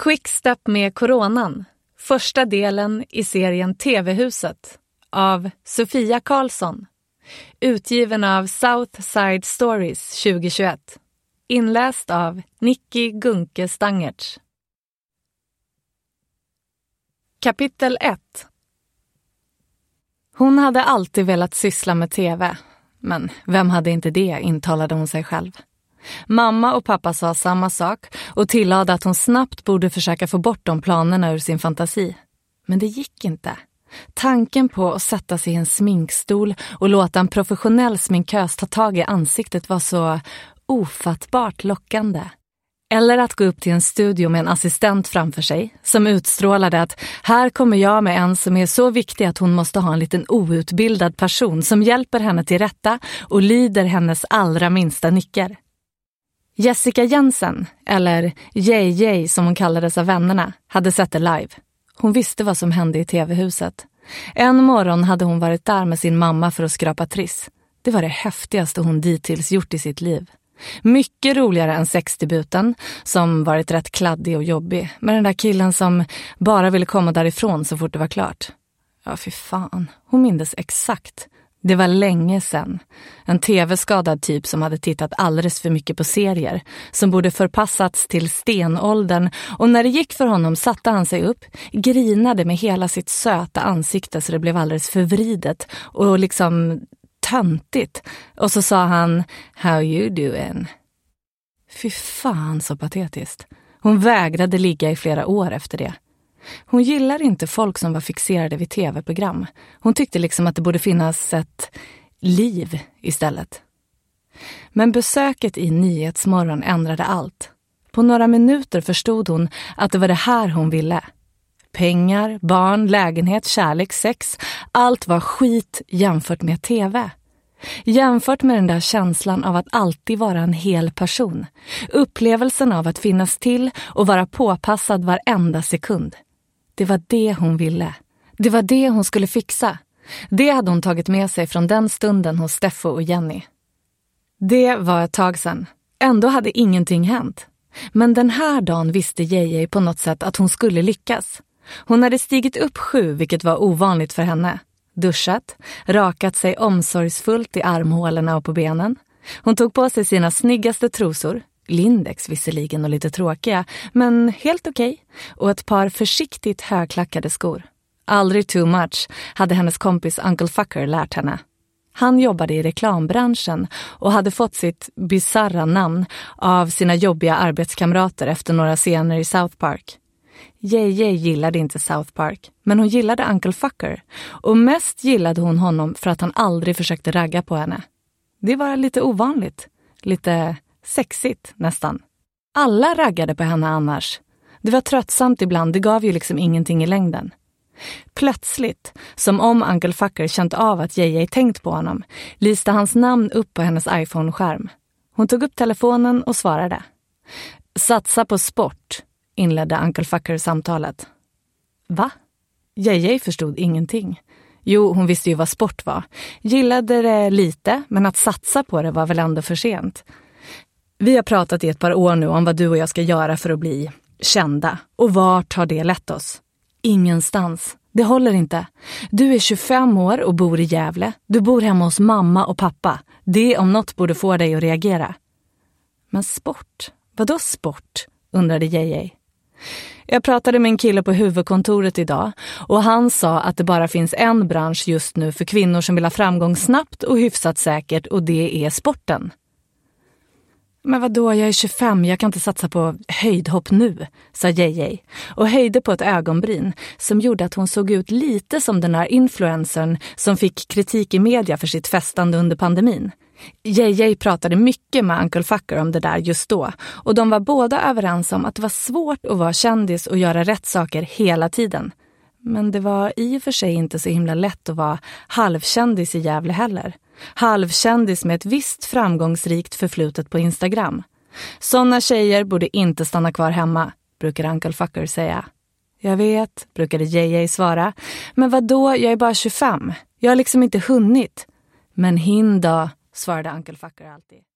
Quickstep med coronan. Första delen i serien TV-huset av Sofia Karlsson. Utgiven av Southside Stories 2021. Inläst av Nicky Gunke Stangertz. Kapitel 1. Hon hade alltid velat syssla med TV. Men vem hade inte det, intalade hon sig själv. Mamma och pappa sa samma sak och tillade att hon snabbt borde försöka få bort de planerna ur sin fantasi. Men det gick inte. Tanken på att sätta sig i en sminkstol och låta en professionell sminkös ta tag i ansiktet var så ofattbart lockande. Eller att gå upp till en studio med en assistent framför sig som utstrålade att här kommer jag med en som är så viktig att hon måste ha en liten outbildad person som hjälper henne till rätta och lyder hennes allra minsta nickar. Jessica Jensen, eller JJ som hon kallades av vännerna, hade sett det live. Hon visste vad som hände i TV-huset. En morgon hade hon varit där med sin mamma för att skrapa triss. Det var det häftigaste hon dittills gjort i sitt liv. Mycket roligare än sexdebuten, som varit rätt kladdig och jobbig. Med den där killen som bara ville komma därifrån så fort det var klart. Ja, fy fan. Hon mindes exakt. Det var länge sedan. En tv-skadad typ som hade tittat alldeles för mycket på serier. Som borde förpassats till stenåldern. Och när det gick för honom satte han sig upp. Grinade med hela sitt söta ansikte så det blev alldeles förvridet. Och liksom töntigt. Och så sa han, how you doing? Fy fan så patetiskt. Hon vägrade ligga i flera år efter det. Hon gillar inte folk som var fixerade vid tv-program. Hon tyckte liksom att det borde finnas ett liv istället. Men besöket i Nyhetsmorgon ändrade allt. På några minuter förstod hon att det var det här hon ville. Pengar, barn, lägenhet, kärlek, sex. Allt var skit jämfört med tv. Jämfört med den där känslan av att alltid vara en hel person. Upplevelsen av att finnas till och vara påpassad varenda sekund. Det var det hon ville. Det var det hon skulle fixa. Det hade hon tagit med sig från den stunden hos Steffo och Jenny. Det var ett tag sedan. Ändå hade ingenting hänt. Men den här dagen visste JJ på något sätt att hon skulle lyckas. Hon hade stigit upp 7, vilket var ovanligt för henne. Duschat, rakat sig omsorgsfullt i armhålorna och på benen. Hon tog på sig sina snyggaste trosor. Lindex visserligen och lite tråkiga, men helt okej. Och ett par försiktigt högklackade skor. Aldrig too much hade hennes kompis Uncle Fucker lärt henne. Han jobbade i reklambranschen och hade fått sitt bizarra namn av sina jobbiga arbetskamrater efter några scener i South Park. JJ gillade inte South Park, men hon gillade Uncle Fucker. Och mest gillade hon honom för att han aldrig försökte ragga på henne. Det var lite ovanligt. Lite sexigt nästan. Alla raggade på henne annars. Det var tröttsamt ibland, det gav ju liksom ingenting i längden. Plötsligt, som om Uncle Fucker känt av att JJ tänkt på honom, lyste hans namn upp på hennes iPhone-skärm. Hon tog upp telefonen och svarade. Satsa på sport, inledde Uncle Fucker samtalet. Va? JJ förstod ingenting. Jo, hon visste ju vad sport var. Gillade det lite, men att satsa på det var väl ändå för sent. Vi har pratat i ett par år nu om vad du och jag ska göra för att bli kända. Och vart har det lett oss? Ingenstans. Det håller inte. Du är 25 år och bor i Gävle. Du bor hemma hos mamma och pappa. Det om något borde få dig att reagera. Men sport? Vadå sport? Undrade JJ. Jag pratade med en kille på huvudkontoret idag och han sa att det bara finns en bransch just nu för kvinnor som vill ha framgång snabbt och hyfsat säkert och det är sporten. Men vadå, jag är 25, jag kan inte satsa på höjdhopp nu, sa JJ och höjde på ett ögonbryn som gjorde att hon såg ut lite som den här influencern som fick kritik i media för sitt festande under pandemin. JJ pratade mycket med Uncle Fucker om det där just då och de var båda överens om att det var svårt att vara kändis och göra rätt saker hela tiden. Men det var i och för sig inte så himla lätt att vara halvkändis i Gävle heller. Halvkändis med ett visst framgångsrikt förflutet på Instagram. Såna tjejer borde inte stanna kvar hemma, brukar Uncle Fucker säga. Jag vet, brukade JJ svara. Men vadå, jag är bara 25. Jag har liksom inte hunnit. Men hin då, svarade Uncle Fucker alltid.